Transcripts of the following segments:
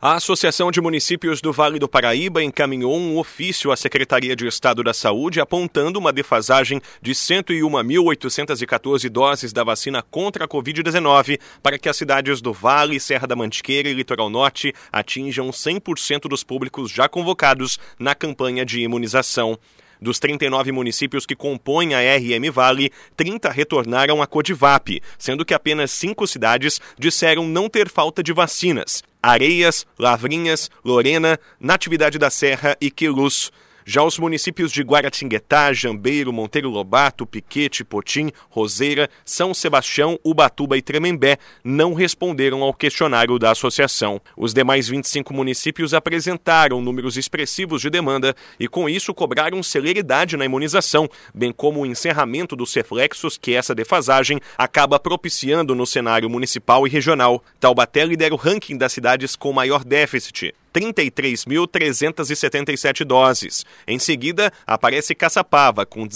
A Associação de Municípios do Vale do Paraíba encaminhou um ofício à Secretaria de Estado da Saúde apontando uma defasagem de 101.814 doses da vacina contra a Covid-19 para que as cidades do Vale, Serra da Mantiqueira e Litoral Norte atinjam 100% dos públicos já convocados na campanha de imunização. Dos 39 municípios que compõem a RM Vale, 30 retornaram à Codivap, sendo que apenas 5 cidades disseram não ter falta de vacinas: Areias, Lavrinhas, Lorena, Natividade da Serra e Queluz. Já os municípios de Guaratinguetá, Jambeiro, Monteiro Lobato, Piquete, Potim, Roseira, São Sebastião, Ubatuba e Tremembé não responderam ao questionário da associação. Os demais 25 municípios apresentaram números expressivos de demanda e, com isso, cobraram celeridade na imunização, bem como o encerramento dos reflexos que essa defasagem acaba propiciando no cenário municipal e regional. Taubaté lidera o ranking das cidades com maior déficit, 33.377 doses. Em seguida, aparece Caçapava, com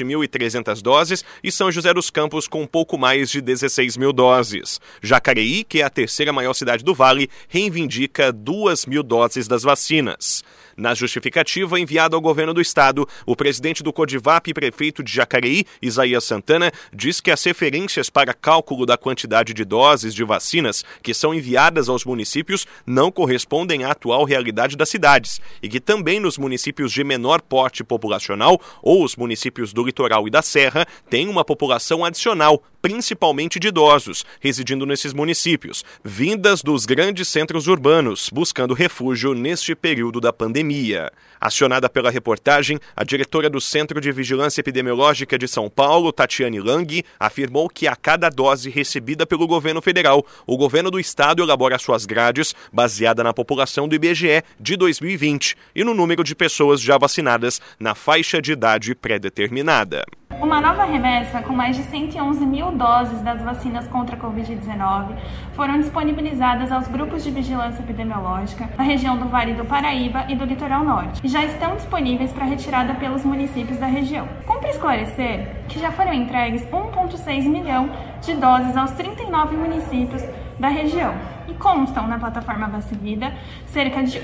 17.300 doses, e São José dos Campos, com pouco mais de 16.000 doses. Jacareí, que é a terceira maior cidade do Vale, reivindica 2.000 doses das vacinas. Na justificativa enviada ao governo do estado, o presidente do Codivap e prefeito de Jacareí, Isaías Santana, diz que as referências para cálculo da quantidade de doses de vacinas que são enviadas aos municípios não correspondem à atual realidade das cidades e que também nos municípios de menor porte populacional ou os municípios do litoral e da serra tem uma população adicional, principalmente de idosos, residindo nesses municípios, vindas dos grandes centros urbanos, buscando refúgio neste período da pandemia. Acionada pela reportagem, a diretora do Centro de Vigilância Epidemiológica de São Paulo, Tatiane Lang, afirmou que a cada dose recebida pelo governo federal, o governo do estado elabora suas grades baseada na população do IBGE de 2020 e no número de pessoas já vacinadas na faixa de idade pré-determinada. Uma nova remessa com mais de 111 mil doses das vacinas contra a Covid-19 foram disponibilizadas aos grupos de vigilância epidemiológica da região do Vale do Paraíba e do Litoral Norte e já estão disponíveis para retirada pelos municípios da região. Cumpre esclarecer que já foram entregues 1,6 milhão de doses aos 39 municípios da região e constam na plataforma Vacivida cerca de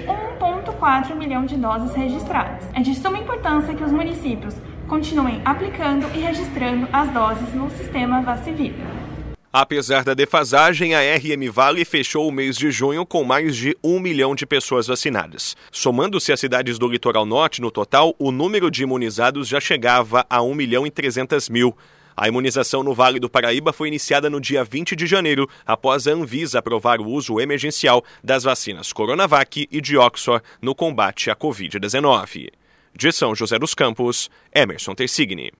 1,4 milhão de doses registradas. É de suma importância que os municípios continuem aplicando e registrando as doses no sistema Vacivida. Apesar da defasagem, a RM Vale fechou o mês de junho com mais de 1 milhão de pessoas vacinadas. Somando-se as cidades do Litoral Norte, no total, o número de imunizados já chegava a 1.300.000. A imunização no Vale do Paraíba foi iniciada no dia 20 de janeiro, após a Anvisa aprovar o uso emergencial das vacinas Coronavac e de Oxford no combate à Covid-19. De São José dos Campos, Emerson Tersigni.